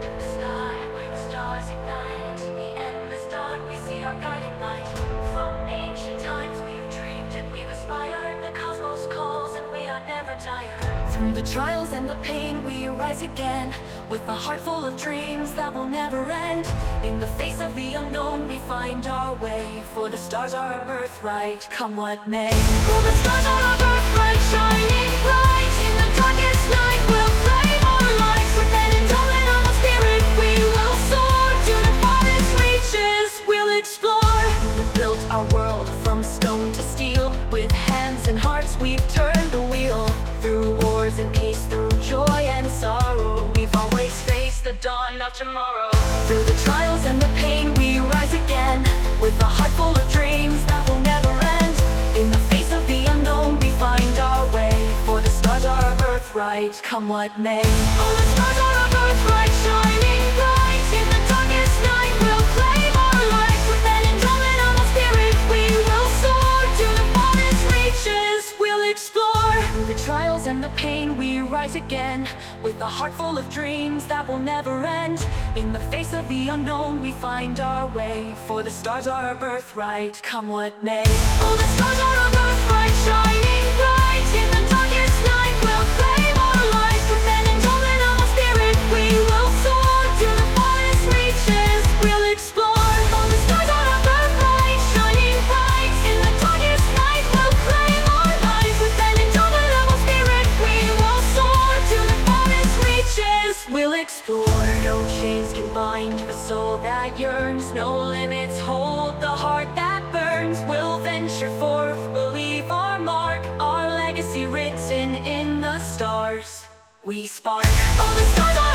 The sky where the stars ignite, the endless dark, we see our guiding light. From ancient times we've dreamed and we've aspired. The cosmos calls and we are never tired. Through the trials and the pain we rise again, with a heart full of dreams that will never end. In the face of the unknown we find our way, for the stars are our birthright, come what may. For the stars are our birthright, shining bright. In the darkest night we'll flame our lights. With an indomitable spirit we will soar to the farthest reaches we'll explore. We've built our world from stone to steel. With hands and hearts we've turned the wheel. Through wars and peace, through joy and sorrow, we've always faced the dawn of tomorrow. Through the trials and the pain we rise again, with a heart full of dreams that will never end. In the face of the unknown we find our way, for the stars are our birthright, come what may. Oh, the stars are our birthright, shining bright. In the darkest night we'll claim our light. With an indomitable spirit we will soar to the farthest reaches we'll explore. Through the trials and the pain we rise again, with a heart full of dreams that will never end. In the face of the unknown we find our way, for the stars are our birthright, come what may. Oh, the stars are our birthright, shining bright. In the darkest night we'll claim our light. With an indomitable spirit we will soar to the farthest reaches we'll explore. Oh, the stars are our birthright, shining bright. In the darkest night we'll claim our light. With an indomitable spirit we will soar to the farthest reaches we'll explore. No chains can bind the soul that yearns, no limits hold the heart that burns. We'll venture forth, we'll leave our mark, our legacy written in the stars we spark. Oh, the stars are